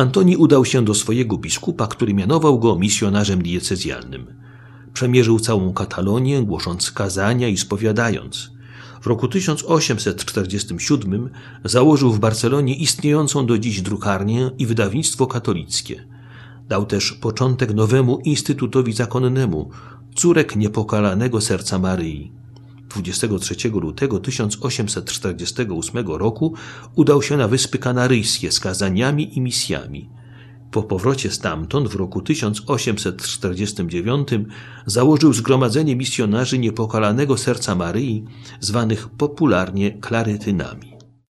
Antoni udał się do swojego biskupa, który mianował go misjonarzem diecezjalnym. Przemierzył całą Katalonię, głosząc kazania i spowiadając. W roku 1847 założył w Barcelonie istniejącą do dziś drukarnię i wydawnictwo katolickie. Dał też początek nowemu instytutowi zakonnemu, Córek Niepokalanego Serca Maryi. 23 lutego 1848 roku udał się na Wyspy Kanaryjskie z kazaniami i misjami. Po powrocie stamtąd w roku 1849 założył Zgromadzenie Misjonarzy Niepokalanego Serca Maryi, zwanych popularnie klarytynami.